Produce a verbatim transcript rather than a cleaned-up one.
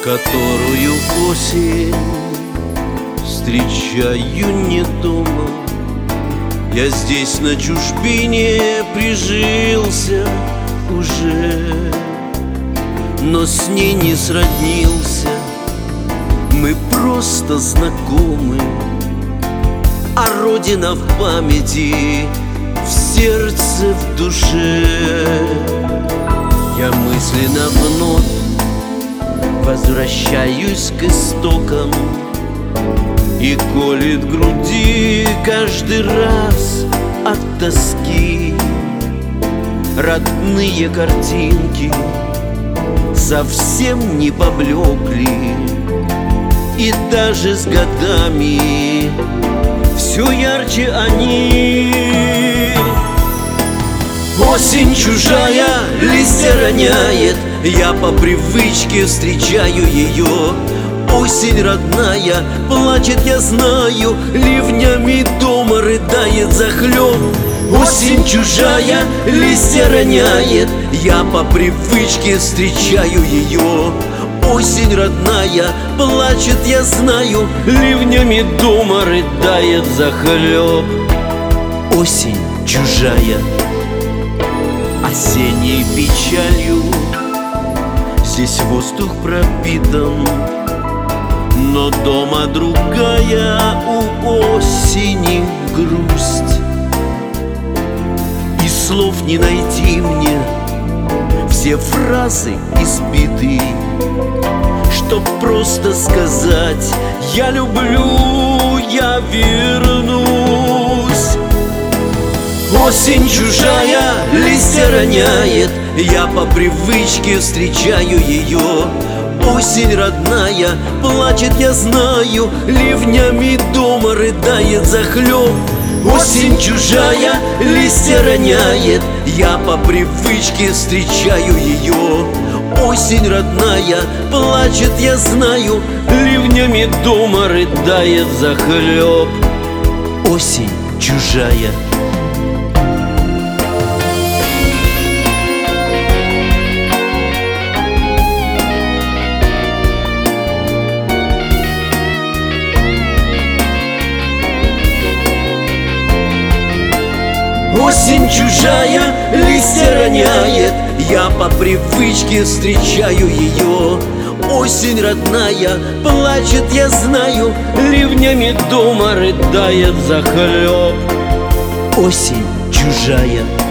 которую осень встречаю не дома. Я здесь на чужбине прижился уже, но с ней не сроднился. Мы просто знакомы, а родина в памяти, в сердце, в душе. Я мысленно вновь возвращаюсь к истокам, и колет груди каждый раз от тоски. Родные картинки совсем не поблекли, и даже с годами все ярче они. Осень чужая листья роняет, я по привычке встречаю ее. Осень родная плачет, я знаю, ливнями дома рыдает захлеб. Осень чужая листья роняет, я по привычке встречаю ее. Осень родная плачет, я знаю, ливнями дома рыдает захлеб. Осень чужая осенней печалью, здесь воздух пропитан, но дома другая у осени грусть. И слов не найти мне, все фразы избиты, чтоб просто сказать: я люблю, я вернусь. Осень чужая листья роняет, я по привычке встречаю ее. Осень родная плачет, я знаю, ливнями дома рыдает захлеб. Осень чужая листья роняет, я по привычке встречаю ее. Осень родная плачет, я знаю, ливнями дома рыдает захлеб. Осень чужая. Осень чужая листья роняет, я по привычке встречаю ее. Осень родная плачет, я знаю, ливнями дома рыдает захлеб. Осень чужая.